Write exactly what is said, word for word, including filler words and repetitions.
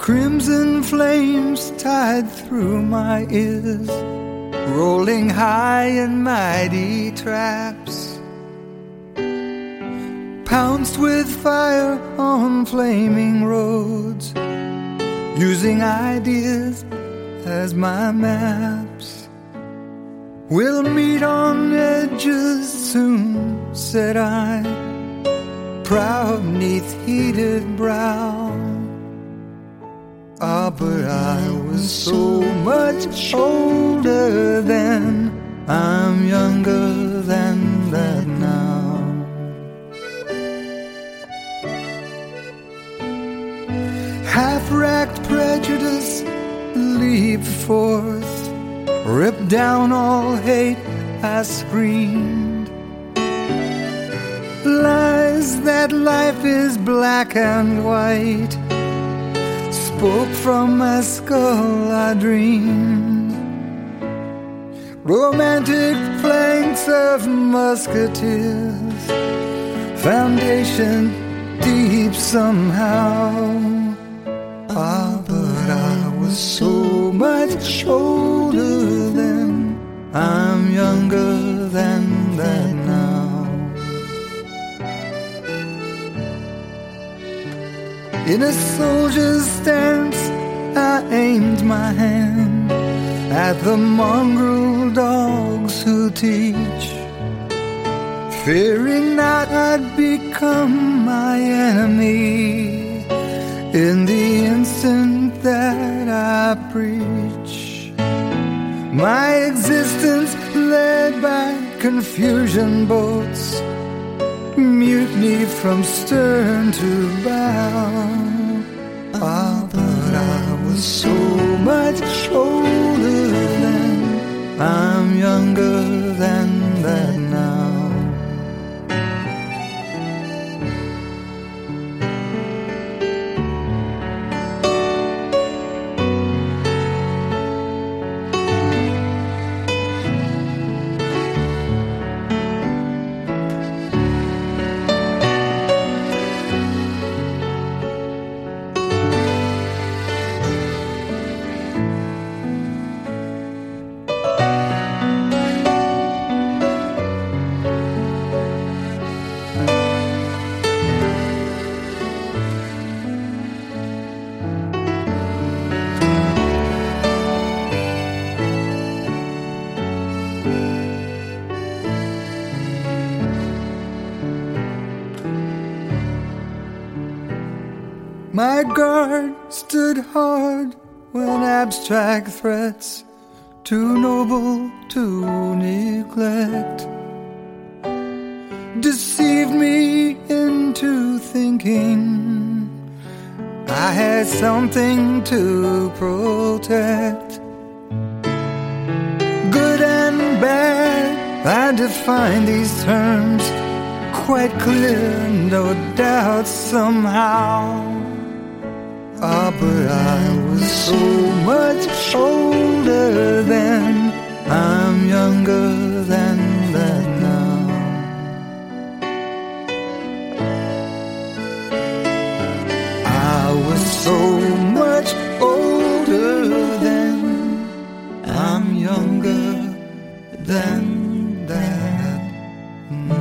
Crimson flames tied through my ears, rolling high in mighty traps, pounced with fire on flaming roads, using ideas as my maps. We'll meet on edges soon, said I, proud neath heated brow. Ah, but I was so much older then, I'm younger than that now. Half-racked prejudice leaped forth, ripped down all hate, I screamed. Lies that life is black and white spoke from my skull, I dreamed. Romantic flanks of musketeers, foundation deep somehow. Ah, but I was so much older then, I'm younger than that now. In a soldier's stance, I aimed my hand at the mongrel dogs who teach, fearing not I'd become my enemy in the instant that I preach. My existence led by confusion boats, mutiny from stern to bow. Ah, but I was so much older then, I'm younger than that now. My guard stood hard when abstract threats, too noble to neglect, deceived me into thinking I had something to protect. Good and bad, I define these terms quite clear, no doubt somehow. Ah, but I was so much older then, I'm younger than that now. I was so much older then, I'm younger than that now.